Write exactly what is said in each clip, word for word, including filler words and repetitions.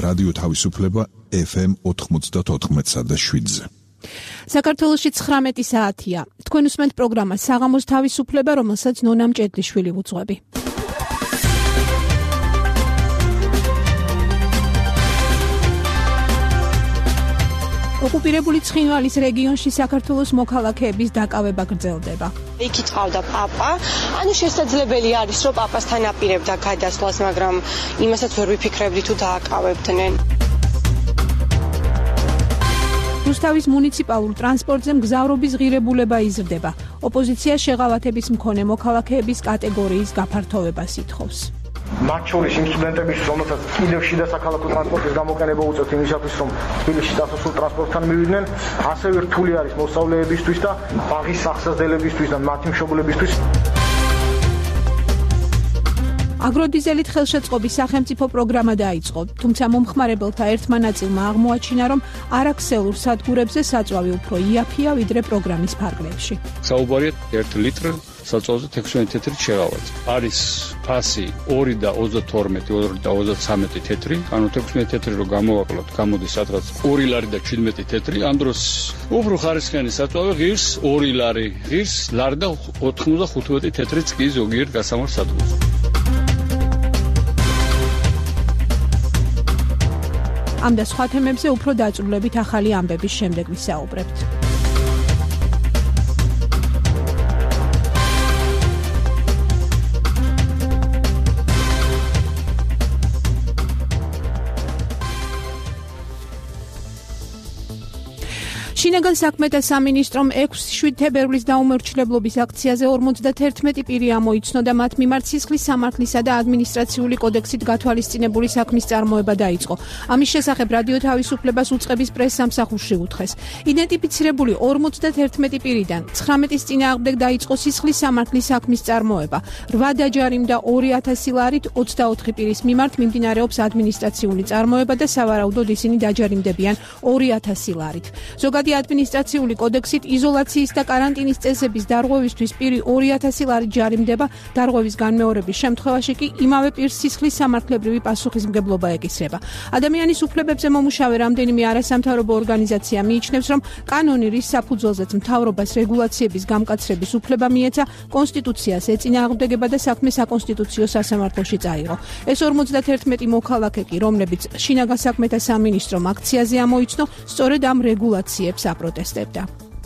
რადიო თავისუფლება ეფ ემ ოთხმოცდაოთხ და შვიდზე. საქართველოში ცხრამეტი საათია. თქვენ უსმენთ პროგრამას საღამოს თავისუფლება, რომელსაც ნონა მჭედლიშვილი ვუძღვები. ოკუპირებული ცხინვალის რეგიონში საქართველოს მოქალაქეების დაკავება გრძელდება. იქ იწყავდა პაპა, ანუ შესაძლებელი არის, რომ პაპასთან აპირებდა გადასვლას, მაგრამ იმასაც ვერ ვიფიქრებდი თუ დააკავებდნენ. რუსთავის მუნიციპალურ ტრანსპორტზე მგზავრობის ღირებულება იზრდება. ოპოზიცია შეღავათების მქონე მოქალაქეების კატეგორიის გაფართოვებას ითხოვს. მათ შორის იმ სტუდენტების, რომელთაც კიდევ შიდა საქალაქო ტრანსპორტის გამოყენება უწევთ იმისათვის, რომ თბილისში დასასრულ ტრანსპორტთან მივიდნენ, ასევე რთული არის მოსწავლეებისთვის და ბაღის სახსასდელებისთვის და მათი მშობლებისთვის. აგროდიზელით ხელშეწყობის სახელმწიფო პროგრამა დაიწყო, თუმცა მომხმარებელთა ერთმა ნაწილმა აღმოაჩინა, რომ არაქსელურ სადგურებზე საწვავი უფრო იაფია, ვიდრე პროგრამის ფარგლებში. საუბარია ერთ ლიტრ საწვავზე ექვსმეტ თეთრით შეღავათ. არის ფასი ორი და ოცდათორმეტი, ორი და ოცდაცამეტი თეთრი, ანუ ექვსმეტ თეთრი რო გამოვაკლოთ, გამოდის სადღაც ორი ლარი და შვიდმეტი თეთრი, ამ დროს უფრო ხარისხიანი საწვავი ღირს ორი ლარი, ღირს ლარი და ოთხმოცდახუთმეტი თეთრიც კი ზოგიერთ გასამართ სადგურზე. ამ და სხვა თემებზე უფრო დაწვრილებით ახალი ამბების შემდეგ ვისაუბრებთ. შინაგან საქმეთა სამინისტრომ ექვსი თებერვლის დაუმორჩილებლობის აქციაზე ორმოცდაერთმეტი პირი ამოიცნო და მათ მიმართ სისხლის სამართლისა და ადმინისტრაციული კოდექსით გათვალისწინებული საქმის წარმოება დაიწყო. ამის შესახებ რადიო თავისუფლებას უწყების პრესსამსახურში უთხრეს. იდენტიფიცირებული ორმოცდაერთმეტი პირიდან ცხრამეტის წინააღმდეგ დაიწყო სისხლის სამართლის საქმის წარმოება. რვა დაჯარიმ და ორი ათასი ლარით ოცდაოთხი პირის მიმართ მიმდინარეობს ადმინისტრაციული წარმოება და სავარაუდოდ ისინი დაჯარიმდებიან ორი ათასი ლარით. ზოგადად ადმინისტრაციული კოდექსით იზოლაციის და კარანტინის წესების დარღვევისთვის პირი ორი ათასი ლარი ჯარიმდება, დარღვევის განმეორების შემთხვევაში კი იმავე პირს სისხლის სამართლებრივი პასუხისმგებლობა ეკისრება. ადამიანის უფლებებზე მომუშავე რამდენიმე არასამთავრობო ორგანიზაცია მიიჩნევს, რომ კანონი, რის საფუძველზეც მთავრობას რეგულაციების გამკაცრების უფლება მიეცა, კონსტიტუციას ეწინააღმდეგება და საქმე საკონსტიტუციო სასამართლოში წაიღო. ეს ორმოცდაერთმეტი მოქალაქე კი, რომლებიც შინაგან საქმეთა სამინისტრომ აქციაზე ამოიცნო, სწორედ ამ რეგულაციებს აპროტესტებდა.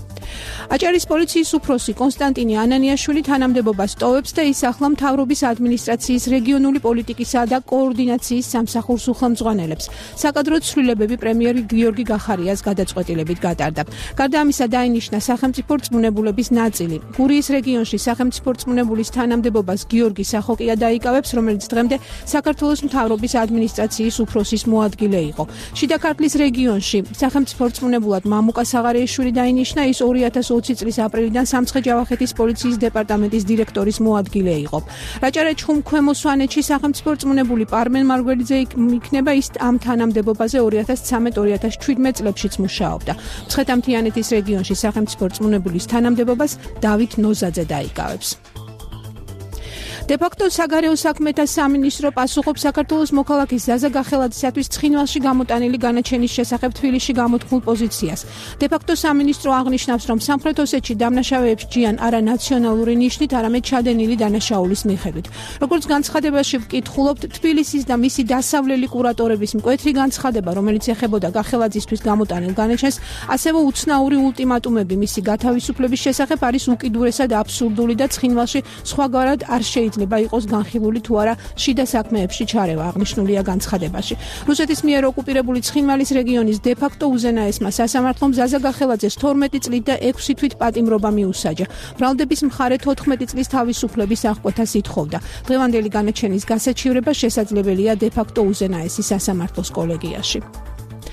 აჭარის პოლიციის უფროსი კონსტანტინე ანანიაშვილი თანამდებობას ტოვებს და ის ახლა მთავრობის ადმინისტრაციის რეგიონული პოლიტიკისა და კოორდინაციის სამსახურს უხელმძღვანელებს. საკადრო ცვლილებები პრემიერი გიორგი გახარიას გადაწყვეტილებით გატარდა. გარდა ამისა დაინიშნა სახელმწიფო რწმუნებულების ნაწილი. გურიის რეგიონში სახელმწიფო რწმუნებულის თანამდებობას გიორგი სახოკია დაიკავებს, რომელიც დღემდე საქართველოს მთავრობის ადმინისტრაციის უფროსის მოადგილე იყო. შიდა ქართლის რეგიონში სახელმწიფო რწმუნებულად მამუკა საღარეიშვილი დაინიშნა, ის ორი ათას ოცი წლის აპრილიდან სამცხე-ჯავახეთის პოლიციის დეპარტამენტის დირექტორის მოადგილე იყო. რაჭა-რაჭხუმ ქვემო სვანეთში სახელმწიფო რწმუნებული პარმენ მარგველიძე იქნება, ის ამ თანამდებობაზე ორი ათას ცხრამეტ ორი ათას შვიდმეტ წლებშიც მუშაობდა. მცხეთა-მთიანეთის რეგიონში სახელმწიფო რწმუნებულის თანამდებობას დავით ნოზაძე დაიკავებს. დე-ფაქტო საგარეო საქმეთა სამინისტრო პასუხობს საქართველოს მოქალაქის ზაზა გახელაძისათვის ცხინვალში გამოტანილი განაჩენის შესახებ თბილისში გამოთქმულ პოზიციას. დე-ფაქტო სამინისტრო აღნიშნავს, რომ სამხრეთ ოსეთში დამნაშავეებს ჯიან არა ნაციონალური ნიშნით, არამედ ჩადენილი დანაშაულის მიხედვით. როგორც განცხადებაში ვკითხულობთ, თბილისის და მისი დასავლელი კურატორების მკვეთრი განცხადება, რომელიც ეხებოდა გახელაძისთვის გამოტანილ განაჩენს, ასევე უცნაური ულტიმატუმები მისი გათავისუფლების შესახებ არის უკიდურესად აბსურდული და ცხინვალში სხვაგვარად არ შეიძლება იყოს განხილული თუ არა შიდა საქმეებში ჩარევა, აღნიშნულია განცხადებაში. რუსეთის მიერ ოკუპირებული ცხინვალის რეგიონის დე-ფაქტო უზენაესმა სასამართლომ ზაზა გახელაძეს თორმეტი წლით და ექვსი თვით პატიმრობა მიუსაჯა. ბრალდების მხარე თოთხმეტი წლის თავისუფლების აღკვეთას ითხოვდა. დღევანდელი განაჩენის გასაჩივრება შესაძლებელია დე-ფაქტო უზენაესი სასამართლოს კოლეგიაში.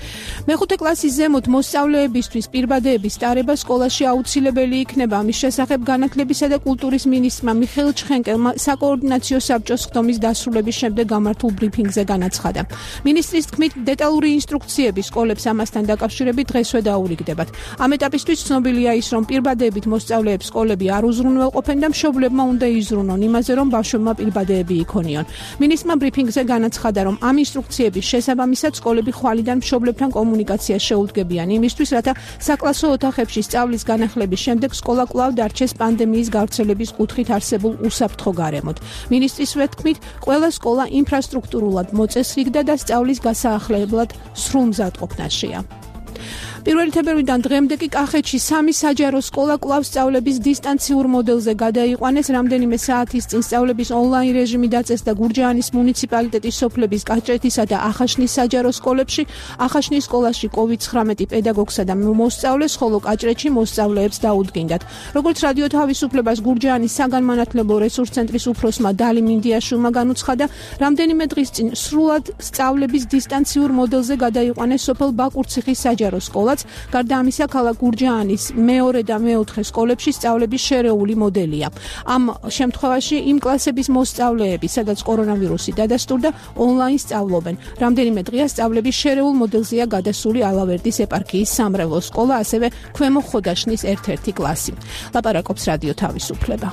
მეხუთე კლასის ზემოთ მოსწავლეებისთვის პირბადეების ტარება სკოლაში აუცილებელი იქნება. ამის შესახებ განათლებისა და კულტურის მინისტრმა მიხეილ ჩხენკელმა საკოორდინაციო საბჭოს ხდომის დასრულების შემდეგ გამართულ ბრიფინგზე განაცხადა. მინისტრის თქმით, დეტალური ინსტრუქციები სკოლებს ამასთან დაკავშირებით დღესვე დაურიგდებათ. ამ ეტაპისთვის ცნობილია ის, რომ პირბადეებით მოსწავლეებს სკოლები არ უზრუნველყოფენ და მშობლებმა უნდა იზრუნონ იმაზე, რომ ბავშვებმა პირბადეები იქონიონ. მინისტრმა ბრიფინგზე განაცხადა, რომ ამ ინსტრუქციების შესაბამისად სკოლები ხვალიდან მშობლებთან კომუნიკაციას შეუდგებიან იმისთვის, რათა საკლასო ოთახებში სწავლის განახლების შემდეგ სკოლა კვლავ დარჩეს პანდემიის გავრცელების კუთხით არსებულ უსაფრთხო გარემოდ. მინისტრის თქმით, ყველა სკოლა ინფრასტრუქტურულად მოწესრიგდა და სწავლის გასაახლებლად სრულ მზადყოფნაშია. პირველი თებერვლიდან დღემდე კი კახეთში სამი საჯარო სკოლა კვლავ სწავლების დისტანციურ მოდელზე გადაიყვანეს. რამდენიმე საათის წინ სწავლების ონლაინ რეჟიმი დაწესდა გურჯაანის მუნიციპალიტეტის სოფლების კაჭრეთისა და ახაშნის საჯარო სკოლებში. ახაშნის სკოლაში კოვიდ ცხრამეტი პედაგოგსა და მოსწავლეს, ხოლო კაჭრეთში მოსწავლეებს დაუდგინდათ. როგორც რადიო თავისუფლებას გურჯაანის საგანმანათლებლო რესურს ცენტრის უფროსმა დალი მინდიაშვილმა განუცხადა, რამდენიმე დღის წინ სრულად სწავლების დისტანციურ მოდელზე გადაიყვანეს სოფელ ბაკურციხის საჯარო სკოლა. გარდა ამისა, ქალაქ გურჯაანის მეორე და მეოთხე სკოლებში სწავლების შერეული მოდელია. ამ შემთხვევაში იმ კლასების მოსწავლეები, სადაც კორონავირუსი დადასტურდა, ონლაინ სწავლობენ. რამდენიმე დღეა სწავლების შერეულ მოდელზეა გადასული ალავერდის ეპარქიის სამრევლო სკოლა, ასევე ქვემო ხოდაშნის ერთ-ერთი კლასი. ლაპარაკობს რადიო თავისუფლება.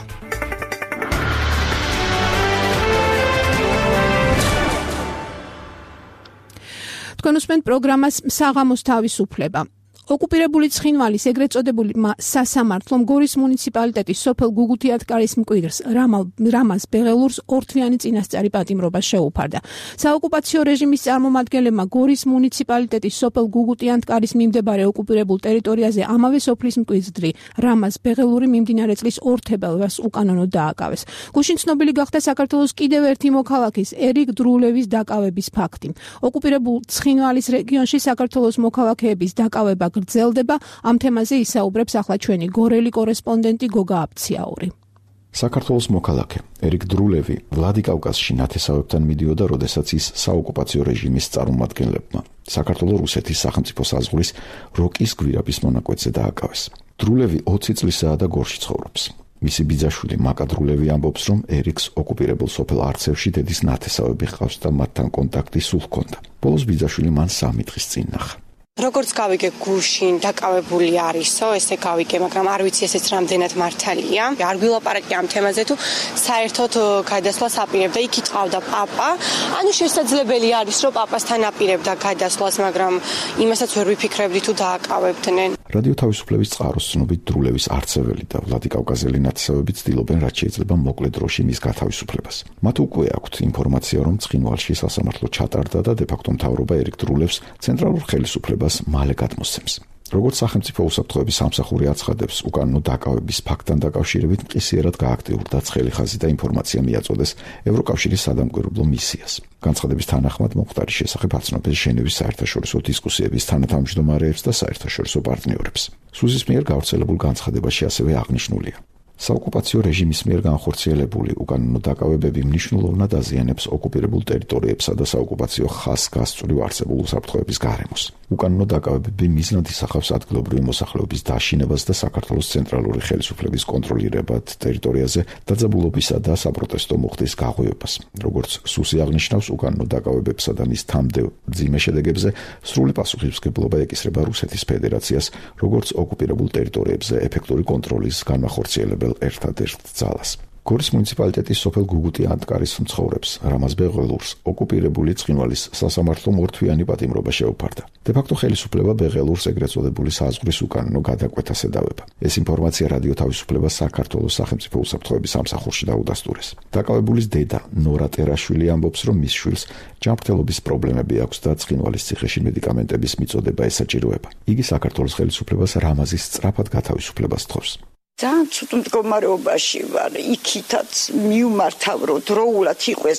თქვენ უსმენთ პროგრამას საღამოს თავისუფლება. ოკუპირებული ცხინვალის ეგრეთ წოდებული სასამართლომ გორის მუნიციპალიტეტის სოფელ გუგუთიათკარის მკვიდრს რამაზ ბეღელურს ორთვიანი წინასწარი პატიმრობა შეუფარდა. საოკუპაციო რეჟიმის წარმომადგენლებმა გორის მუნიციპალიტეტის სოფელ გუგუთიათკარის მიმდებარე ოკუპირებულ ტერიტორიაზე ამავე სოფლის მკვიდრი რამაზ ბეღელური მიმდინარე წლის ორ თებერვალს უკანონოდ დააკავეს. გუშინ ცნობილი გახდა საქართველოს კიდევ ერთი მოქალაქის ერიკ დრულევის დაკავების ფაქტი. ოკუპირებულ ცხინვალის რეგიონში საქართველოს მოქალაქეების დაკავება გრძელდება. ამ თემაზე ისაუბრებს ახლა ჩვენი გორელი კორესპონდენტი გოგა აფციაური. საქართველოს მოქალაქე ერიკ დრულევი ვლადიკავკაზში ნათესავებთან მიდიოდა, როდესაც ის საოკუპაციო რეჟიმის წარმომადგენლებმა საქართველოს-რუსეთის სახელმწიფო საზღვრის როკის გვირაბის მონაკვეთზე დააკავეს. დრულევი ოცი წლისაა და გორში ცხოვრობს. მისი ბიძაშვილი მაკა დრულევი ამბობს, რომ ერიკს ოკუპირებულ სოფელ არცევში დედის ნათესავები ჰყავს და მათთან კონტაქტი სულ ჰქონდა. ბოლოს ბიძაშვილი მან სამი დღის წინ ნახა. როგორც გავიგე, გუშინ დაკავებული არისო, ესე გავიგე, მაგრამ არ ვიცი ესეც რამდენად მართალია. არ გვილაპარაკე ამ თემაზე, თუ საერთოდ გადასვლას აპირებდა, იქ იტყავდა პაპა. ანუ შესაძლებელი არის, რომ პაპასთან აპირებდა გადასვლას, მაგრამ იმასაც ვერ ვიფიქრებდი, თუ დააკავებდნენ. რადიო თავისუფლების წყაროს ცნობით, დრულევის არცეველი და ვლადიკავკაზელი ნათესავები ცდილობენ, რაც შეიძლება მოკლე დროში მის გათავისუფლებას. მათ უკვე აქვთ ინფორმაცია, რომ ცხინვალში სასამართლო ჩატარდა და დე-ფაქტო მთავრობა ერიკ დრულევს ცენტრალურ ხელისუფლებას მალე გადმოსცემს. როგორც სახელმწიფო უსაფრთხოების სამსახური აცხადებს, უკანონო დაკავების ფაქტთან დაკავშირებით მყისიერად გააქტიურდა ცხელი ხაზი და ინფორმაცია მიაწოდეს ევროკავშირის სადამკვირვებლო მისიას. განცხადების თანახმად მომხდარის შესახებ აცნობეს ჟენევის საერთაშორისო დისკუსიების თანათავმჯდომარეებს და საერთაშორისო პარტნიორებს. სუზის მიერ გავრცელებულ განცხადებაში ასევე აღნიშნულია: საოკუპაციო რეჟიმის მიერ განხორციელებული უკანონო დაკავებები მნიშვნელოვნად აზიანებს ოკუპირებულ ტერიტორიებსა და საოკუპაციო ხაზს გასწვრივ არსებულ უსაფრთხოების გარემოს. უკანონო დაკავებები მიზნად ისახავს ადგილობრივი მოსახლეობის დაშინებას და საქართველოს ცენტრალური ხელისუფლების კონტროლირებად ტერიტორიაზე დაძაბულობისა და საპროტესტო მუხტის გაღვივებას. როგორც სუსი აღნიშნავს, უკანონო დაკავებებსა და მის თამდევ მძიმე შედეგებზე სრული პასუხისმგებლობა ეკისრება რუსეთის ფედერაციას, როგორც ოკუპირებულ ტერიტორიებზე ეფექტური კონტროლის განმახორციელებელ ერთადერთ ძალას. გორის მუნიციპალიტეტის სოფელ გუგუთიათკარის მცხოვრებს რამაზ ბეღელურს ოკუპირებული ცხინვალის სასამართლომ ორთვიანი პატიმრობა შეუფარდა. დე-ფაქტო ხელისუფლება ბეღელურს ეგრეთ წოდებული საზღვრის უკანონო გადაკვეთას ედავება. ეს ინფორმაცია რადიო თავისუფლებას საქართველოს სახელმწიფო უსაფრთხოების სამსახურში დაუდასტურეს. დაკავებულის დედა ნორა ტერაშვილი ამბობს, რომ მის შვილს ჯანმრთელობის პრობლემები აქვს და ცხინვალის ციხეში მედიკამენტების მიწოდება ესაჭიროება. იგი საქართველოს ხელისუფლებას რამაზის სწრაფად გათავისუფლებას თხოვს. ძალიან ცუდ მდგომარეობაში ვარ, იქითაც მივმართავ, რომ დროულად იყოს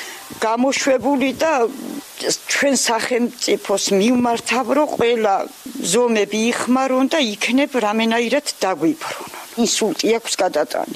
გამოშვებული და ჩვენ სახელმწიფოს მივმართავ, რომ ყველა ზომები იხმარონ და იქნებ რამენაირად დაგვიბრუნონ. ინსულტი აქვს გადატანილი.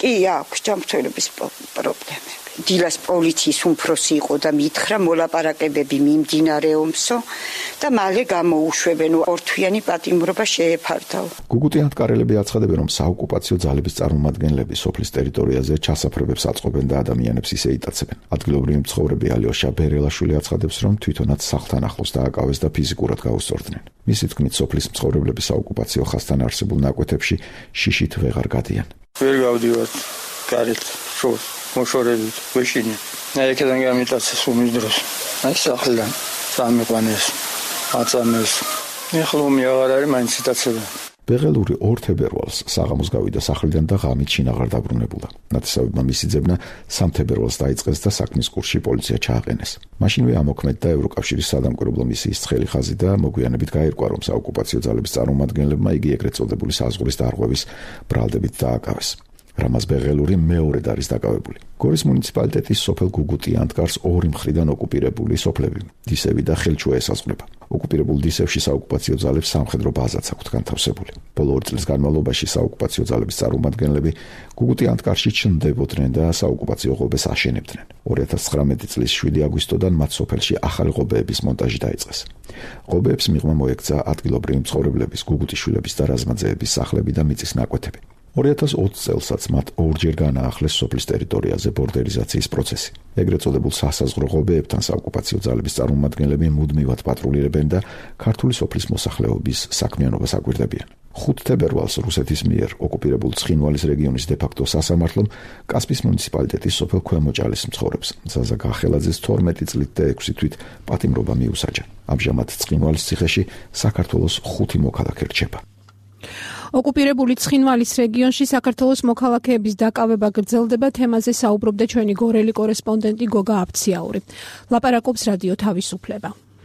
კი აქვს ჯანმრთელობის პრობლემები. დილას პოლიციის უმფროსი იყო და მითხრა მოლაპარაკებები მიმდინარეობსო და მალე გამოუშვებენ ორთვიანი პატიმრობა შეეფარდაო. გუგუტი ანტკარელები აცხადებენ, რომ საოკუპაციო ძალების წარმომადგენლები სოფლის ტერიტორიაზე ჩასაფრებებს აწყობენ და ადამიანებს ისე იტაცებენ. ადგილობრივი მცხოვრები ალიოშა ბერელაშვილი აცხადებს, რომ თვითონაც სახლთან ახლოს დააკავეს და ფიზიკურად გაუსწორდნენ. მისი თქმით, სოფლის მცხოვრებლები საოკუპაციო ხაზთან არსებულ ნაკვეთებში შიშით ვეღარ გადიან. ვერ გავდივართ გარეთ შორს მოშორებით ვეშინი. აი ეკიდან გამიტაცეს უმის დროს. აი სახლიდან სამიყვანეს აწამეს. ეხლა უმი აღარ არის მაინც იტაცებენ. ბეღელური ორ თებერვალს საღამოს გავიდა სახლიდან და ღამით შინაღარ დაბრუნებულა. ნათესავებმა მისი ძებნა სამ თებერვალს დაიწყეს და საქმის კურსში პოლიცია ჩააყენეს. მაშინვე ამოქმედდა ევროკავშირის სადამკვირვებლო მისიის ცხელი ხაზი და მოგვიანებით გაირკვა, რომ საოკუპაციო ძალების წარმომადგენლებმა იგი ეგრეთ წოდებული საზღვრის დარღვევის ბრალდებით დააკავეს. რამაზ ბეღელური მეორედ არის დაკავებული. გორის მუნიციპალიტეტის სოფელ გუგუტი ანტკარს ორი მხრიდან ოკუპირებული სოფლები, დისევი და ხელჩუა ესაზღვრება. ოკუპირებულ დისევში საოკუპაციო ძალებს სამხედრო ბაზაც აქვთ განთავსებული. ბოლო ორი წლის განმავლობაში საოკუპაციო ძალების წარმომადგენლები გუგუტი ანტკარში ჩნდებოდნენ და საოკუპაციო ღობეს აშენებდნენ. ორი ათას ცხრამეტი წლის შვიდი აგვისტოდან მათ სოფელში ახალი ღობეების მონტაჟი დაიწყეს. ღობეებს მიღმა მოექცა ადგილობრივი მცხოვრებლების, გუგუტიშვილების და რაზმაძეების სახლები და მიწის ნაკვეთები. ორი ათას ოცი წელსაც მათ ორჯერ განაახლეს სოფლის ტერიტორიაზე ბორდერიზაციის პროცესი. ეგრეთ წოდებულ სასაზღვრო ღობეებთან საოკუპაციო ძალების წარმომადგენლები მუდმივად პატრულირებენ და ქართული სოფლის მოსახლეობის საქმიანობას აკვირდებიან. ხუთი თებერვალს რუსეთის მიერ ოკუპირებულ ცხინვალის რეგიონის დე-ფაქტო სასამართლომ კასპის მუნიციპალიტეტის სოფელ ქვემოჭალის მცხოვრებს ზაზა გახელაძეს თორმეტი წლით და ექვსი თვით პატიმრობა მიუსაჯა. ამჟამად ცხინვალის ციხეში საქართველოს ხუთი მოქალაქე რჩება. ოკუპირებული ცხინვალის რეგიონში საქართველოს მოქალაქეების დაკავება გრძელდება. თემაზე საუბრობდა ჩვენი გორელი კორესპონდენტი გოგა აფციაური. ლაპარაკობს რადიო თავისუფლება.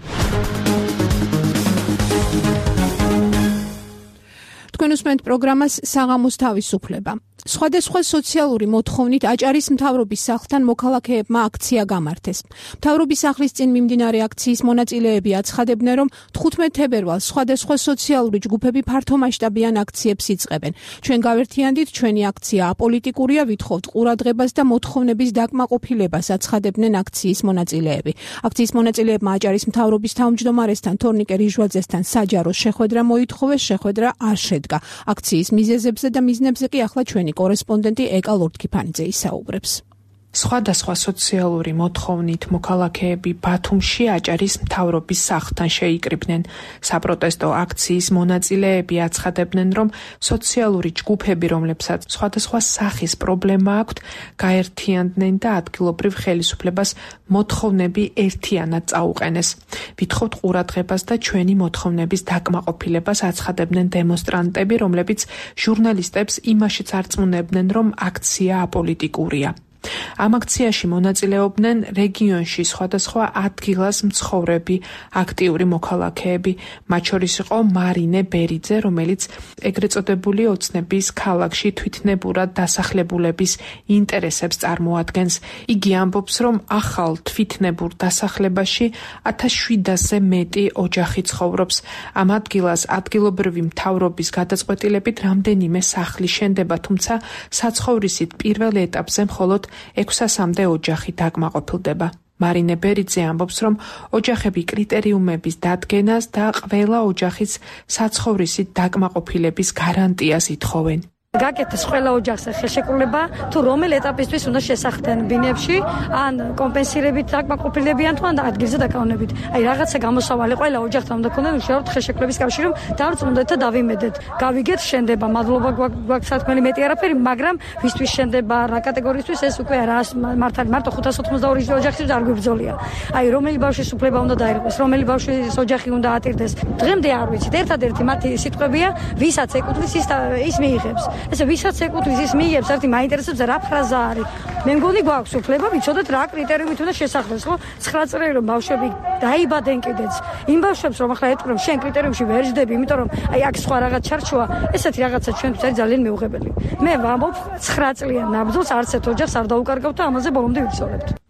თქვენ უსმენთ პროგრამას საღამოს თავისუფლება. სხვადასხვა სოციალური მოთხოვნით აჭარის მთავრობის სახლთან მოქალაქეებმა აქცია გამართეს. მთავრობის სახლის წინ მიმდინარე აქციის მონაწილეები აცხადებდნენ, რომ თხუთმეტ თებერვალს სხვადასხვა სოციალური ჯგუფები ფართომასშტაბიან აქციებს იწყებენ. ჩვენ გავერთიანდით, ჩვენი აქცია აპოლიტიკურია, ვითხოვთ ყურადღებას და მოთხოვნების დაკმაყოფილებას, აცხადებდნენ აქციის მონაწილეები. აქციის მონაწილეებმა აჭარის მთავრობის თავმჯდომარესთან თორნიკე რიჟვაძესთან საჯარო შეხვედრა მოითხოვეს, შეხვედრა არ შედგა. აქციის მიზეზებზე და მიზნებზე კი ახლა ჩვენი კორესპონდენტი ეკა ლორთქიფანიძე ისაუბრებს. სხვადასხვა სოციალური მოთხოვნით მოქალაქეები ბათუმში აჭარის მთავრობის სახლთან შეიკრიბნენ. საპროტესტო აქციის მონაწილეები აცხადებდნენ, რომ სოციალური ჯგუფები, რომლებსაც სხვადასხვა სახის პრობლემა აქვთ, გაერთიანდნენ და ადგილობრივ ხელისუფლებას მოთხოვნები ერთიანად წაუყენეს. ვითხოვთ ყურადღებას და ჩვენი მოთხოვნების დაკმაყოფილებას, აცხადებდნენ დემონსტრანტები, რომლებიც ჟურნალისტებს იმაშიც არწმუნებდნენ, რომ აქცია აპოლიტიკურია. ამ აქციაში მონაწილეობდნენ რეგიონში სხვადასხვა ადგილას მცხოვრები აქტიური მოქალაქეები. მათ შორის იყო მარინე ბერიძე, რომელიც ეგრეთ წოდებული ოცნების ქალაქში თვითნებურად დასახლებულების ინტერესებს წარმოადგენს. იგი ამბობს, რომ ახალ თვითნებურ დასახლებაში ათას შვიდასზე მეტი ოჯახი ცხოვრობს. ამ ადგილას ადგილობრივი მთავრობის გადაწყვეტილებით რამდენიმე სახლი შენდება, თუმცა საცხოვრისით პირველ ეტაპზე მხოლოდ ექვსასამდე ოჯახი დაკმაყოფილდება. მარინე ბერიძე ამბობს, რომ ოჯახები კრიტერიუმების დადგენას და ყველა ოჯახის საცხოვრისით დაკმაყოფილების გარანტიას ითხოვენ. გაკეთეს ყველა ოჯახს ხელშეკრულება, თუ რომელ ეტაპისთვის უნდა შესახდნენ ბინებში, ან კომპენსირებით დაკმაყოფილებიან თუ ან ადგილზე დაკავებით. აი რაღაცა გამოსავალი ყველა ოჯახთან უნდა ქონდეს უშუალოდ ხელშეკრულების კავშირი, რომ დავწმუნდეთ და დავიმედეთ. გავიგეთ შენდება, მადლობა გვაქვს სათქმელი მეტი არაფერი, მაგრამ ვისთვის შენდება, რა კატეგორიისთვის ეს უკვე არა მართალი, მარტო ხუთას ოთხმოცდაორი ოჯახისთვის არ გვიბრძოლია. აი რომელი ბავშვის უფლება უნდა დაირღვეს, რომელი ბავშვის ოჯახი უნდა ატირდეს. დღემდე არ ვიცით, ერთადერთი მათი სიტყვებია, ვისაც ეკუთვნის ის ის მიიღებს. ესე ვისაც ეკუთვნის ის მიიღებს, ერთი მაინტერესებს რა ფრაზა არის. მე მგონი გვაქვს უფლება ვიცოდეთ რა კრიტერიუმით უნდა შესახდეს, ხო? ცხრა წელი რომ ბავშვები დაიბადენ კიდეც. იმ ბავშვებს რომ ახლა ეთქვი რომ შენ კრიტერიუმში ვერ ჯდები, იმიტომ რომ აი აქ სხვა რაღაც ჩარჩოა, ესეთი რაღაცა ჩვენთვის არის ძალიან მეუღებელი. მე ვამბობ ცხრა წლიან ნაბრძოლს არც ერთ ოჯახს არ დაუკარგავთ და ამაზე ბოლომდე ვიცოლებთ.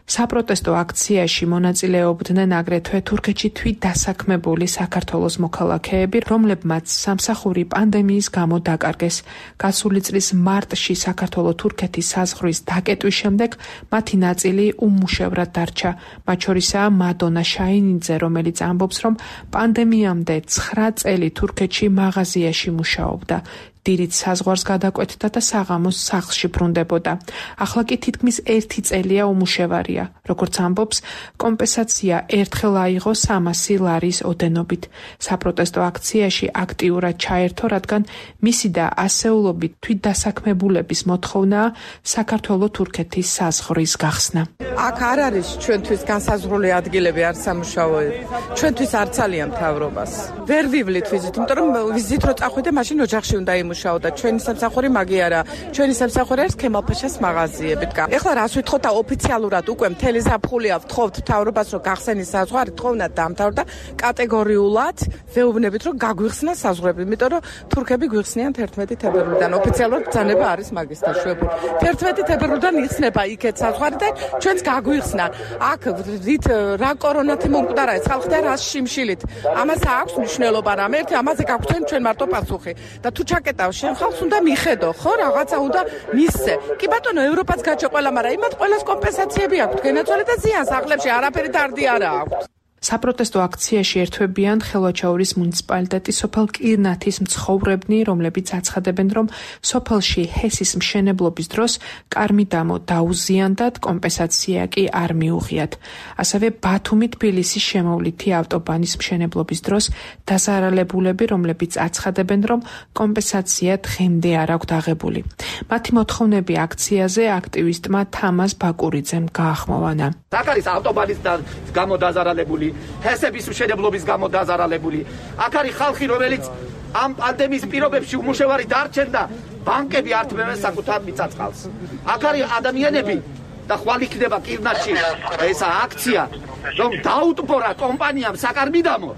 საპროტესტო აქციაში მონაწილეობდნენ აგრეთვე თურქეთში თვით დასაქმებული საქართველოს მოქალაქეები, რომლებმაც სამსახური პანდემიის გამო დაკარგეს. გასული წლის მარტში საქართველო-თურქეთის საზღვრის დაკეტვის შემდეგ მათი ნაწილი უმუშევრად დარჩა. მათ შორისაა მადონა შაინიძე, რომელიც ამბობს, რომ პანდემიამდე ცხრა წელი თურქეთში მაღაზიაში მუშაობდა. დილით საზღვარს გადაკვეთდა და საღამოს სახლში ბრუნდებოდა. ახლა კი თითქმის ერთი წელია უმუშევარია. როგორც ამბობს, კომპენსაცია ერთხელ აიღო სამასი ლარის ოდენობით. საპროტესტო აქციაში აქტიურად ჩაერთო, რადგან მისი და ასეულობით თვითდასაქმებულების მოთხოვნაა საქართველო-თურქეთის საზღვრის გახსნა. აქ არ არის ჩვენთვის განსაზღვრული ადგილები, არ სამუშაოები. ჩვენთვის არ ცალია მთავრობას. ვერ ვივლით ვიზით, იმიტომ რომ ვიზით რო წახვიდე, მაშინ ოჯახში უნდა იმუშაო და ჩვენი სამსახური მაგი არა. ჩვენი სამსახური არის ქემალ-ფაშას მაღაზიებით. ეხლა რას ვითხოვთ და ოფიციალურად უკვე მთელი ზაფხულია ვთხოვთ მთავრობას, რომ გახსენის საზღვარი, თხოვნა დაამთავრდა კატეგორიულად ვეუბნებით, რომ გაგვიხსნა საზღვრები, იმიტომ რომ თურქები გვიხსნიან თერთმეტი თებერვლიდან. ოფიციალურად ბრძანება არის მაგის დაშვებული. თერთმეტი თებერვლიდან იხსნება იქეთ საზღვარი და ჩვენც გაგვიხსნან. აქ ვით რა კორონათი მომკვდარა ეს ხალხი და რა შიმშილით. ამას აქვს მნიშვნელობა რამე, ერთი ამაზე გაგვცენ ჩვენ მარტო პასუხი. და თუ ჩაკეტავ შენ ხალხს უნდა მიხედო, ხო, რაღაცა უნდა მისცე. კი ბატონო, ევროპაც გაჩო ყველა, მაგრამ იმათ ყველას კომპენსაციები აქვს. გენაცვალე და ზიან სახლებში არაფერი დარდი არა აქვს. საპროტესტო აქციაში ერთვებიან ხელვაჩაურის მუნიციპალიტეტის სოფელ კირნათის მცხოვრებნი, რომლებიც აცხადებენ, რომ სოფელში ჰესის მშენებლობის დროს კარმიდამო დაუზიანდათ, კომპენსაცია კი არ მიუღიათ. ასევე ბათუმი-თბილისი შემოვლითი ავტობანის მშენებლობის დროს დაზარალებულები, რომლებიც აცხადებენ, რომ კომპენსაცია დღემდე არ აქვთ აღებული. მათი მოთხოვნები აქციაზე აქტივისტმა თამაზ ბაკურიძემ გაახმოვანა. აქ არის ავტობანის გამო დაზარალებული, ჰესების მშენებლობის გამო დაზარალებული. აქ არის ხალხი, რომელიც ამ პანდემიის პირობებში უმუშევარი დარჩენდა, ბანკები ართმევენ საკუთარ მიწა-წყალს. აქ არის ადამიანები და ხვალ იქნება კირნათში ესა აქცია, რომ დაუტბორა კომპანიამ საკარმიდამო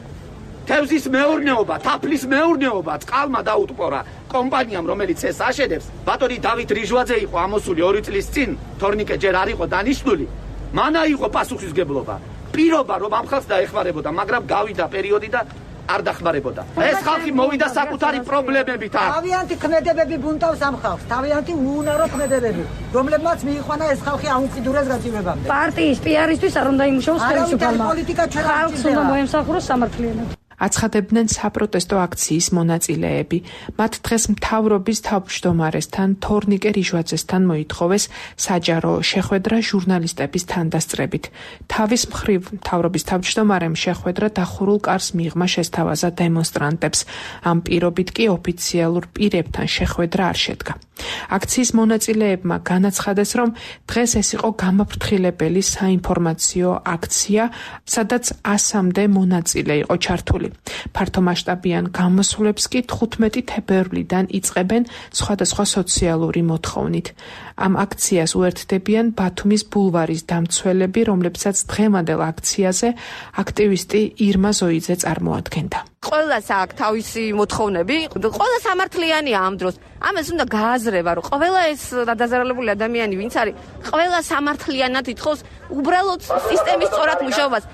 თევზის მეურნეობა, თაფლის მეურნეობა, წყალმა დაუტბორა კომპანიამ, რომელიც ეს აშენებს. ბატონი დავით რიჟვაძე იყო ამოსული ორი წლის წინ, თორნიკე ჯერ არ იყო დანიშნული. მან აიღო პასუხისმგებლობა. პირობა რომ ამ ხალხს დაეხმარებოდა, მაგრამ გავიდა პერიოდი და არ დახმარებოდა. ეს ხალხი მოვიდა საკუთარი პრობლემებით. თავიანთი ქმედებები ბუნტავს ამ ხალხს, თავიანთი უუნარო ქმედებები, რომლებმაც მიიყვანა ეს ხალხი ამ უკიდურეს გაძივებამდე. პარტიის პიარისთვის არ უნდა იმუშაოს ხელისუფლება. ხალხს უნდა მოემსახუროს სამართლიანად. აცხადებდნენ საპროტესტო აქციის მონაწილეები. მათ დღეს მთავრობის თავმჯდომარესთან თორნიკე რიჟვაძესთან მოითხოვეს საჯარო შეხვედრა ჟურნალისტების თანდასწრებით. თავის მხრივ მთავრობის თავმჯდომარემ შეხვედრა დახურულ კარს მიღმა შესთავაზა დემონსტრანტებს. ამ პირობით კი ოფიციალურ პირებთან შეხვედრა არ შედგა. აქციის მონაწილეებმა განაცხადეს, რომ დღეს ეს იყო გამაფრთხილებელი საინფორმაციო აქცია, სადაც ასამდე მონაწილე იყო ჩართული. ფართომასშტაბიან გამოსვლებს კი თხუთმეტი თებერვლიდან იწყებენ სხვადასხვა სოციალური მოთხოვნით. ამ აქციას უერთდებიან ბათუმის ბულვარის დამცველები, რომლებსაც დღევანდელ აქციაზე აქტივისტი ირმა ზოიძე წარმოადგენდა. ყველას აქვს თავისი მოთხოვნები, ყველა სამართლიანია ამ დროს. ამას უნდა გააზრება, რომ ყველა ეს დაზარალებული ადამიანი, ვინც არის, ყველა სამართლიანად ითხოვს უბრალოდ სისტემის სწორად მუშაობას.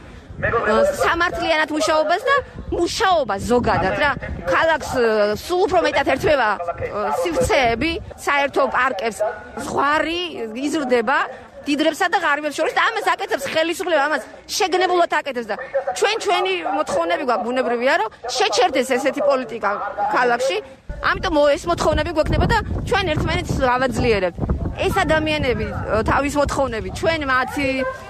სამართლიანად მუშაობას და მუშაობას ზოგადად რა. ქალაქს სულ უფრო მეტად ერთვება სივრცეები, საერთო პარკებს, ზღვარი იზრდება დიდრებსა და ღარიბებს შორის და ამას აკეთებს ხელისუფლება, ამას შეგნებულად აკეთებს და ჩვენ ჩვენი მოთხოვნები გვაქვს, ბუნებრივია რომ შეჩერდეს ესეთი პოლიტიკა ქალაქში. ამიტომ ეს მოთხოვნები გვექნება და ჩვენ ერთმანეთს გავაძლიერებთ. ეს ადამიანები თავის მოთხოვნები ჩვენ მათი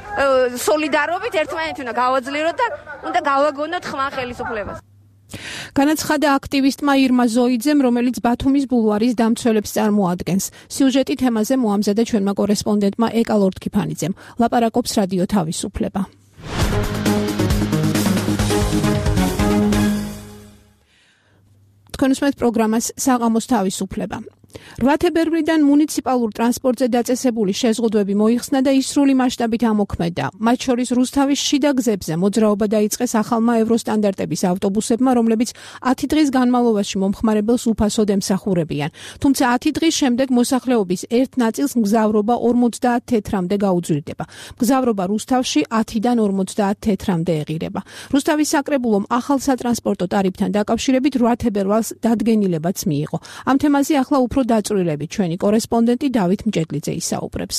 სოლიდარობით ერთმანეთი უნდა გავაძლიეროთ და უნდა გავაგონოთ ხმა ხელისუფლებას. განაცხადა აქტივისტმა ირმა ზოიძემ, რომელიც ბათუმის ბულვარის დამცველებს წარმოადგენს. სიუჟეტი თემაზე მოამზადა ჩვენმა კორესპონდენტმა ეკა ლორდ-ქიფანიძემ. ლაპარაკობს რადიო თავისუფლება. თქვენ უსმენთ პროგრამას საღამოს თავისუფლება. რვა თებერვლიდან მუნიციპალურ ტრანსპორტზე დაწესებული შეზღუდვები მოიხსნა და ის სრული მასშტაბით ამოქმედა. მათ შორის რუსთავის შიდა გზებზე მოძრაობა დაიწყეს ახალმა ევროსტანდარტების ავტობუსებმა, რომლებიც ათი დღის განმავლობაში მომხმარებელს უფასოდ ემსახურებიან. თუმცა ათი დღის შემდეგ მოსახლეობის ერთ ნაწილს მგზავრობა ორმოცდაათ თეთრამდე გაუძვირდება. მგზავრობა რუსთავში ათიდან ორმოცდაათ თეთრამდე ეღირება. რუსთავის საკრებულომ ახალ სატრანსპორტო ტარიფთან დაკავშირებით რვა თებერვალს დადგენილებაც მიიღო. ამ თემაზე ახლა უფრო დაწვრილებით ჩვენი კორესპონდენტი დავით მჭედლიძე ისაუბრებს.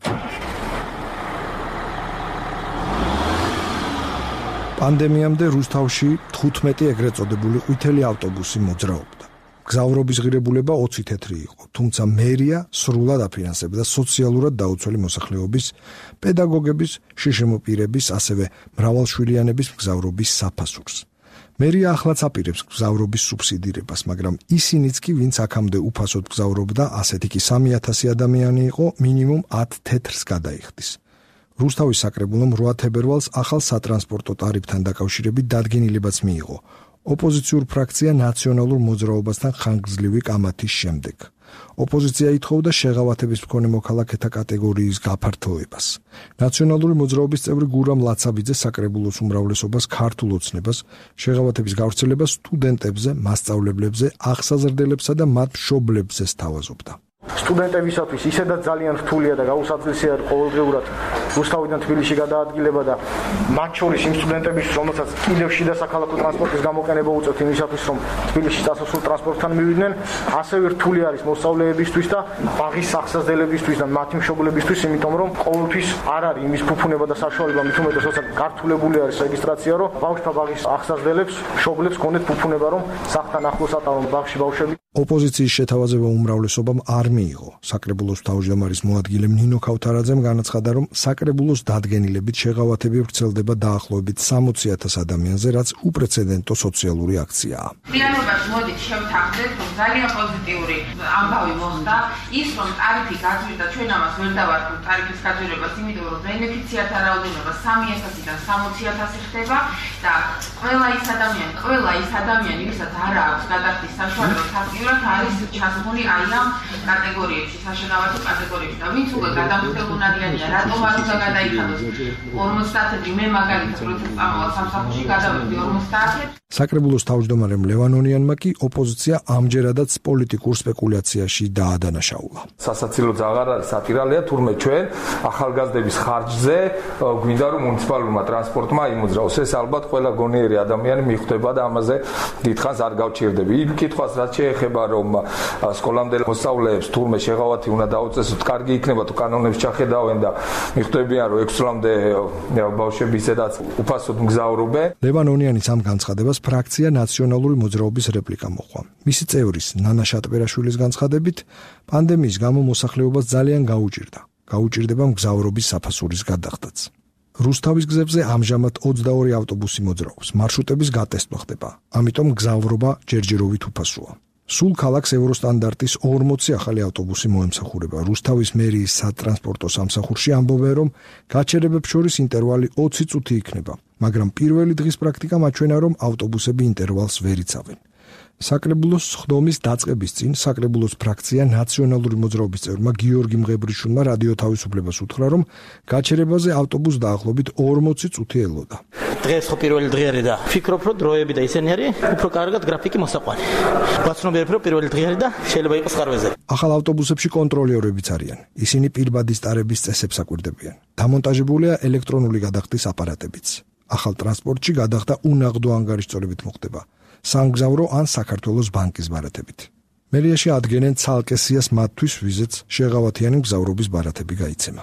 პანდემიამდე რუსთავში თხუთმეტი ეგრეთ წოდებული ყვითელი ავტობუსი მოძრაობდა. გზავრობის ღირებულება ოცი თეთრი იყო, თუმცა მერია სრულად აფინანსებდა სოციალურად დაუცველი მოსახლეობის, პედაგოგების, შიშემოპირების, ასევე მრავალშვილიანების მგზავრობის საფასურს. მერია ახლაც აპირებს გზავრობის სუბსიდირებას, მაგრამ ისინიც კი, ვინც აქამდე უფასოდ გზავრობდა, ასეთი კი სამი ათასი ადამიანი იყო, მინიმუმ ათ თეთრს გადაიხდის. რუსთავის საკრებულომ რვა თებერვალს ახალ სატრანსპორტო ტარიფთან დაკავშირებით დადგენილებაც მიიღო. ოპოზიციურ ფრაქცია ნაციონალურ მოძრაობასთან ხანგრძლივი კამათის შემდეგ. ოპოზიცია ითხოვდა შეღავათების მქონე მოქალაქეთა კატეგორიის გაფართოებას. ნაციონალური მოძრაობის წევრი გურამ ლაცაბიძე საკრებულოს უმრავლესობას ქართულ ოცნებას, შეღავათების გავრცელებას სტუდენტებზე, მასწავლებლებზე, აღსაზრდელებსა და მათ მშობლებზე სთავაზობდა. სტუდენტებისათვის ისედაც ძალიან რთულია და გაუსაძლისია ყოველდღიურად რუსთავიდან თბილისში გადაადგილება და მათ შორის იმ სტუდენტებისთვის, რომელთაც კიდევ შიდა საქალაქო ტრანსპორტის გამოყენება უწევთ იმისათვის, რომ თბილისში წასასვლელ ტრანსპორტთან მივიდნენ, ასევე რთული არის მოსწავლეებისთვის და ბაღის აღსაზრდელებისთვის და მათი მშობლებისთვის, იმიტომ რომ ყოველთვის არ არის იმის ფუფუნება და საშუალება, მით უმეტეს როცა გართულებული არის რეგისტრაცია, რომ ბავშვთა ბაღის აღსაზრდელებს, მშობლებს გქონდეთ ფუფუნება, რომ სახლთან ახლოს ატარონ ბაღში ბავშვები. ოპოზიციის შეთავაზება უმრავლესობამ არ მიიღო. საკრებულოს თავმჯდომარის მოადგილე ნინო ქავთარაძემ განაცხადა, რომ საკრებულოს დადგენილებით შეღავათები ვრცელდება დაახლოებით სამოცი ათას ადამიანზე, რაც უპრეცედენტო სოციალური აქციაა. რეალობაში მოდით შევთანხმდეთ, რომ ძალიან პოზიტიური ამბავი მოხდა ის, რომ ტარიფი გაძვირდა, ჩვენ ამას ვერ დავარქვით ტარიფის გაძვირებას, იმიტომ რომ ბენეფიციართა რაოდენობა სამი ათასიდან სამოცი ათასი ხდება და ყველა ის ადამიანი, ყველა ის ადამიანი, ვისაც არ აქვს გადახდის საშუალება ფაქტიურად არის ჩასმული აი ამ კატეგორიებში, საშინაოთო კატეგორიებში და ვინც უკვე გადამხდელუნარიანია, რატომ არ უნდა გადაიხადოს ორმოცდაათი, მე მაგალითად როცა წამოვალ სამსახურში გადავედი ორმოცდაათი. საკრებულოს თავმჯდომარემ ლევანონიანმა კი ოპოზიცია ამჯერადაც პოლიტიკურ სპეკულაციაში დაადანაშაულა. სასაცილო აღარ არის სატირალია, თურმე ჩვენ ახალგაზრდების ხარჯზე გვინდა რომ მუნიციპალურმა ტრანსპორტმა იმოძრაოს. ეს ალბათ ყველა გონიერი ადამიანი მიხვდება და ამაზე დიდხანს არ გავჩერდები. იმ კითხვას რაც შეეხება რომ სკოლამდელ მოსწავლეებს თურმე შეღავათი უნდა დაუწესოთ, კარგი იქნება თუ კანონებს ჩახედავენ და მიხვდებიან რომ ექვს წლამდე ბავშვები ისედაც უფასოდ მგზავრობენ. ლევანონიანის ამ განცხადებას ფრაქცია ნაციონალური მოძრაობის რეპლიკა მოყვა. მისი წევრის ნანა შატბერაშვილის განცხადებით, პანდემიის გამო მოსახლეობას ძალიან გაუჭირდა. გაუჭირდება მგზავრობის საფასურის გადახდაც. რუსთავის გზებზე ამჟამად ოცდაორი ავტობუსი მოძრაობს. მარშრუტების გატესტვა ხდება. ამიტომ მგზავრობა ჯერჯერობით უფასოა. სულ ქალაქს ევროსტანდარტის ორმოცი ახალი ავტობუსი მოემსახურება. რუსთავის მერიის სატრანსპორტო სამსახურში ამბობენ, რომ გაჩერებებს შორის ინტერვალი ოცი წუთი იქნება, მაგრამ პირველი დღის პრაქტიკა მაჩვენა, რომ ავტობუსები ინტერვალს ვერ იცავენ. საკრებულოს სხდომის დაწყების წინ საკრებულოს ფრაქცია ნაციონალური მოძრაობის წევრმა გიორგი მღებრიშვილმა რადიო თავისუფლებას უთხრა, რომ გაჩერებაზე ავტობუსს დაახლოებით ორმოცი წუთი ელოდა. დღეს ხო პირველი დღე არის და ვფიქრობ, რომ დროები და ისინი არის უფრო კარგად გრაფიკი მოსაყვანი. ვაცნობიერებ, რომ პირველი დღე არის და შეიძლება იყოს ხარვეზე. ახალ ავტობუსებში კონტროლერებიც არიან. ისინი პირბადის ტარების წესებს აკვირდებიან. დამონტაჟებულია ელექტრონული გადახდის აპარატებიც. ახალ ტრანსპორტში გადახდა უნაღდო ანგარიშწორებით მოხდება. სამგზავრო ან საქართველოს ბანკის ბარათებით. მერიაში ადგენენ ცალკე სიას მათთვის, ვიზეც შეღავათიანი მგზავრობის ბარათები გაიცემა.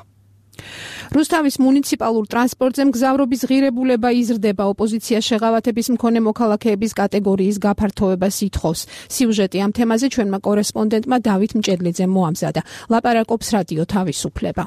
რუსთავის მუნიციპალურ ტრანსპორტზე მგზავრობის ღირებულება იზრდება. ოპოზიცია შეღავათების მქონე მოქალაქეების კატეგორიის გაფართოებას ითხოვს. სიუჟეტი ამ თემაზე ჩვენმა კორესპონდენტმა დავით მჭედლიძემ მოამზადა. ლაპარაკობს რადიო თავისუფლება.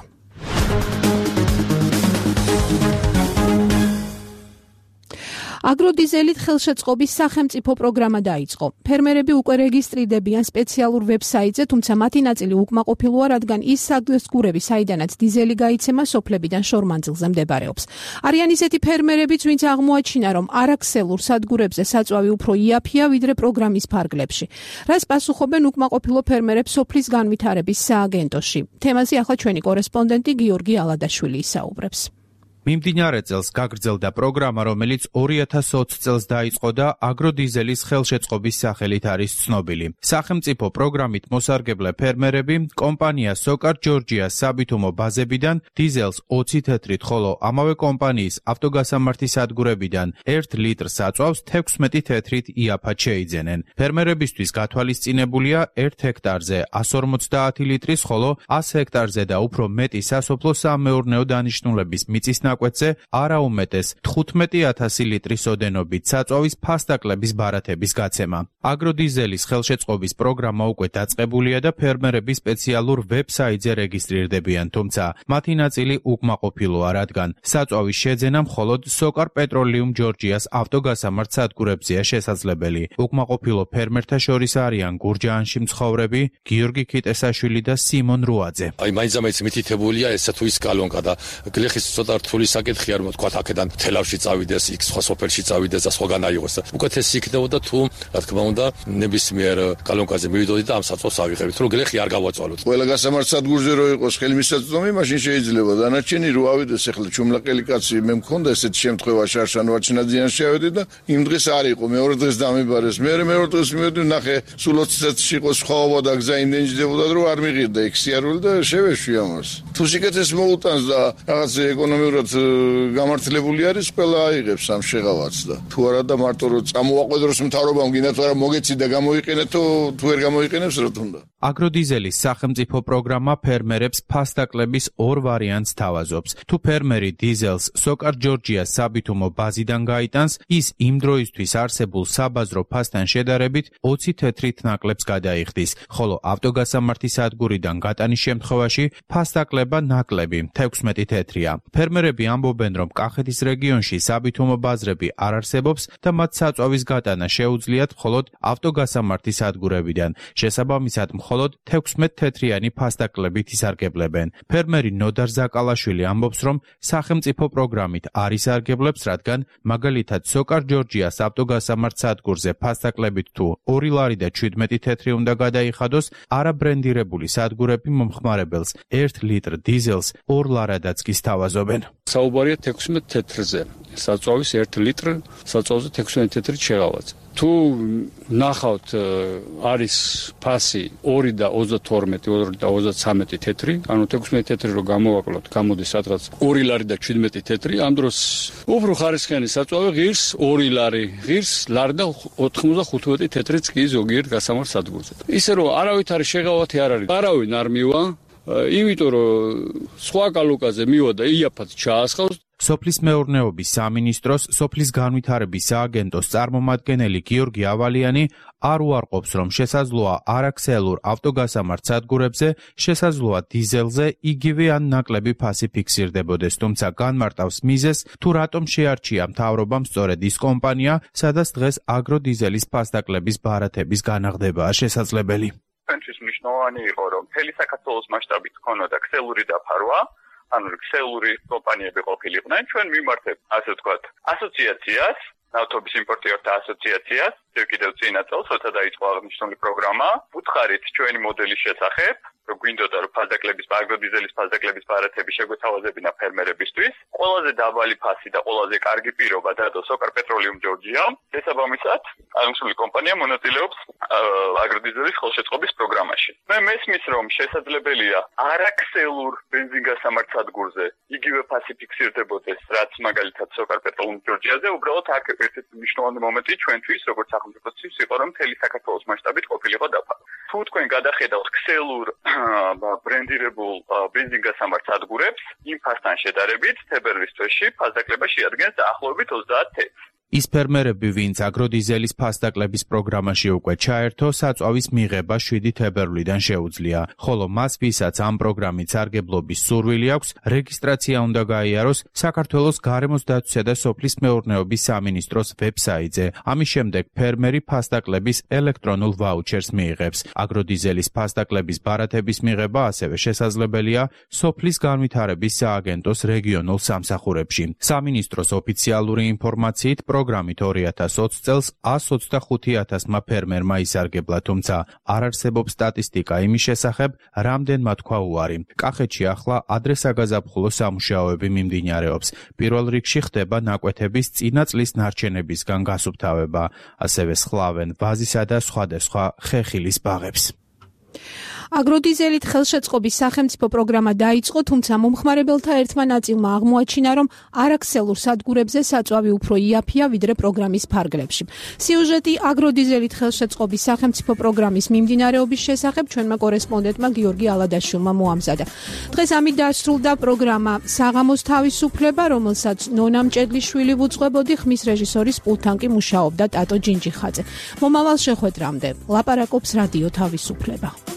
აგროდიზელით ხელშეწყობის სახელმწიფო პროგრამა დაიწყო. ფერმერები უკვე რეგისტრირდებიან სპეციალურ ვებსაიტზე, თუმცა მათი ნაწილი უკმაყოფილოა, რადგან ის სადგურები, საიდანაც დიზელი გაიცემა, სოფლებიდან შორმანძილზე მდებარეობს. არიან ისეთი ფერმერებიც, ვინც აღმოაჩინა, რომ არაქსელურ სადგურებზე საწვავი უფრო იაფია, ვიდრე პროგრამის ფარგლებში. რას პასუხობენ უკმაყოფილო ფერმერებს სოფლის განვითარების სააგენტოში? თემაზე ახლა ჩვენი კორესპონდენტი გიორგი ალადაშვილი ისაუბრებს. მიმდინარე წელს გაგრძელდა პროგრამა, რომელიც ორი ათას ოცი წელს დაიწყო და აგროდიზელის ხელშეწყობის სახელით არის ცნობილი. სახელმწიფო პროგრამით მოსარგებლე ფერმერები კომპანია სოკარ ჯორჯიას საბითუმო ბაზებიდან დიზელს ოცი თეთრით, ხოლო ამავე კომპანიის ავტოგასამართი სადგურებიდან ერთ ლიტრს აწვავს თექვსმეტი თეთრით იაფად შეიძენენ. ფერმერებისთვის გათვალისწინებულია ერთ ჰექტარზე εκατს ორმოცდაათი ლიტრის, ხოლო ას ჰექტარზე და უფრო მეტი სასოფლო-სამეურნეო დანიშნულების მიწის კვეთზე არაუმეტეს თხუთმეტი ათასი ლიტრის ოდენობით საწვავის ფასდაკლების ბარათების გაცემა. აგროდიზელის ხელშეწყობის პროგრამა უკვე დაწყებულია და ფერმერები სპეციალურ ვებსაიტზე რეგისტრირდებიან, თუმცა მათი ნაწილი უკმაყოფილოა, რადგან საწვავის შეძენა მხოლოდ სოკარ პეტროლიუმ ჯორჯიას ავტოგასამართ სადგურებზეა შესაძლებელი. უკმაყოფილო ფერმერთა შორის არიან გურჯაანში მცხოვრები გიორგი ქიტესაშვილი და სიმონ რუაძე. აი მაინც-ამაინც მითითებულია ესა თუ ის კალონკა და გლეხის ცოტა რთული საკითხი არ მოთქვა აქედან თელავში წავიდეს, იქ სხვა სოფელში წავიდეს და სხვაგან აიღოს. უკეთესი იქნებოდა თუ რა თქმა უნდა ნებისმიერ კალონკაზე მივიდოდი და ამ საწვავს ავიღებთ, რომ გლეხი არ გავაწვალოთ. ყველა გასამართ სადგურზე რო იყოს ხელმისაწვდომი, მაშინ შეიძლება დანარჩენი რო ავიდეს, ახლა ჩუმლაყელი კაცი მე მქონდა ესეთი შემთხვევა შარშან ვაჩნაძიანში ავედი და იმ დღეს არ იყო, მეორე დღეს დამიბარეს. მე მეორე დღეს მივედი, ნახე სულ ოცი წუთში იყო სხვაობა და გზა იმდენიდებოდა, რომ არ მიღირდა იქ სიარული და შევეშვი ამას. თუ სიკეთეს მოუტანს და რაღაც ეკონომიურად გამართლებული არის, ყველა აიღებს ამ შეღავათს და თუ არა და მარტო რომ წამოაყვედროს მთავრობამ გინდათ არა მოგეცი და გამოიყენეთო, თუ ვერ გამოიყენებს რა თქმა უნდა. აგროდიზელის სახელმწიფო პროგრამა ფერმერებს ფასდაკლების ორ ვარიანტს თავაზობს. თუ ფერმერი დიზელს სოკარ ჯორჯიას საბითუმო ბაზიდან გაიტანს, ის იმ დროისთვის არსებულ საბაზრო ფასთან შედარებით ოცი თეთრით ნაკლებს გადაიხდის, ხოლო ავტოგასამართი სადგურიდან გატანის შემთხვევაში ფასდაკლება ნაკლები თექვსმეტი თეთრია. ფერმერები ამბობენ, რომ კახეთის რეგიონში საბითუმო ბაზრები არ არსებობს და მათ საწვავის გატანა შეუძლიათ მხოლოდ ავტოგასამართი სადგურებიდან. შესაბამისად, მხოლოდ თექვსმეტ თეთრიანი ფასდაკლებით ისარგებლებენ. ფერმერი ნოდარ ზაკალაშვილი ამბობს, რომ სახელმწიფო პროგრამით არ ისარგებლებს, რადგან მაგალითად სოკარ ჯორჯიას ავტოგასამართ სადგურზე ფასდაკლებით თუ ორი ლარი და შვიდმეტი თეთრი უნდა გადაიხადოს, არაბრენდირებული სადგურები მომხმარებელს ერთ ლიტრ დიზელს ორ ლარადაც კი სთავაზობენ. საუბარია თექვსმეტ თეთრზე. საწვავის ერთ ლიტრი საწვავზე თექვსმეტი თეთრით შეღავათ. თუ ნახავთ არის ფასი ორი და ოცდათორმეტი, ორი და ოცდაცამეტი თეთრი, ანუ თექვსმეტი თეთრი რო გამოვაკლოთ, გამოდის სადღაც ორი ლარი და შვიდმეტი თეთრი, ამ დროს უფრო ხარისხიანი საწვავი ღირს ორი ლარი, ღირს ლარი და ოთხმოცდახუთმეტი თეთრიც კი ზოგიერთ გასამართ სადგურზე. ისე რომ არავითარი შეღავათი არ არის. არავინ არ მივა, იმიტომ რომ სხვა კალუკაზე მივა და იაფად ჩაასხავს. სოფლის მეურნეობის სამინისტროს სოფლის განვითარების სააგენტოს წარმომადგენელი გიორგი ავალიანი არ უარყოფს, რომ შესაძლოა არაქსელურ ავტოგასამართ სადგურებზე შესაძლოა დიზელზე იგივე ან ნაკლები ფასი ფიქსირდებოდეს, თუმცა განმარტავს მიზეზს, თუ რატომ შეარჩია მთავრობამ სწორედ ის კომპანია, სადაც დღეს აგროდიზელის ფასდაკლების ბარათების განაღდებაა შესაძლებელი. ჩვენთვის მნიშვნელოვანი იყო, რომ მთელი საქართველოს მასშტაბით ქონოდა ქსელური დაფარვა, ანუ ქსელური კომპანიები ყოფილიყვნენ, ჩვენ მიმართებ, ასე ვთქვათ, ასოციაციას, ნავთობის იმპორტიორთა ასოციაციას, კიდევ წინა წელს, როცა დაიწყო აღნიშნული პროგრამა, უთხარით ჩვენი მოდელის შესახებ, რომ გვინდოდა რომ ფასდაკლების, აგროდიზელის ფასდაკლების ბარათები შეგვეთავაზებინა ფერმერებისთვის, ყველაზე დაბალი ფასი და ყველაზე კარგი პირობა დადო სოკარ პეტროლიუმ ჯორჯიამ, შესაბამისად, აღნიშნული კომპანია მონაწილეობს აგროდიზელის ხელშეწყობის პროგრამაში. მე მესმის, რომ შესაძლებელია არაქსელურ ბენზინგასამართ სადგურზე იგივე ფასი ფიქსირდებოდეს, რაც მაგალითად სოკარ პეტროლიუმ ჯორჯიაზე, უბრალოდ აქ ერთ-ერთი მნიშვნელოვანი მომენტი ჩვენთვის, როგორც სახელმწიფოსთვის იყო, რომ მთელი საქართველოს მასშტაბით ყოფილიყო დაფარვა. თუ თქვენ გადახედავთ ქსელურ ბრენდირებულ ბენზინგასამართ სადგურებს, იმ ფასთან შედარებით თებერვლის თვეში ფასდაკლება შეადგენს დაახლოებით ოცდაათ თეთრს. ის ფერმერები, ვინც აგროდიზელის ფასდაკლების პროგრამაში უკვე ჩაერთო, საწვავის მიღება შვიდი თებერვლიდან შეუძლია, ხოლო მას, ვისაც ამ პროგრამით სარგებლობის სურვილი აქვს, რეგისტრაცია უნდა გაიაროს საქართველოს გარემოს დაცვისა და სოფლის მეურნეობის სამინისტროს ვებსაიტზე. ამის შემდეგ ფერმერი ფასდაკლების ელექტრონულ ვაუჩერს მიიღებს. აგროდიზელის ფასდაკლების ბარათების მიღება ასევე შესაძლებელია სოფლის განვითარების სააგენტოს რეგიონულ სამსახურებში. სამინისტროს ოფიციალური ინფორმაციით პროგრამით ორი ათას ოცი წელს ას ოცდახუთი ათასმა ფერმერმა ისარგებლა, თუმცა არ არსებობს სტატისტიკა იმის შესახებ, რამდენმა თქვა უარი. კახეთში ახლა ადრესაგაზაფხულო სამუშაოები მიმდინარეობს. პირველ რიგში ხდება ნაკვეთების წინა წლის ნარჩენებისგან გასუფთავება, ასევე სხლავენ ვაზისა და სხვადასხვა ხეხილის ბაღებს. აგროდიზელით ხელშეწყობის სახელმწიფო პროგრამა დაიწყო, თუმცა მომხმარებელთა ერთმა ნაწილმა აღმოაჩინა, რომ არაქსელურ სადგურებზე საწვავი უფრო იაფია, ვიდრე პროგრამის ფარგლებში. სიუჟეტი აგროდიზელით ხელშეწყობის სახელმწიფო პროგრამის მიმდინარეობის შესახებ ჩვენმა კორესპონდენტმა გიორგი ალადაშვილმა მოამზადა. დღეს ამით დასრულდა პროგრამა საღამოს თავისუფლება, რომელსაც ნონა მჭედლიშვილი ვუძღვებოდი, ხმის რეჟისორის პულტთან კი მუშაობდა ტატო ჯინჯიხაძე. მომავალ შეხვედრამდე ლაპარაკობს რადიო თავისუფლება.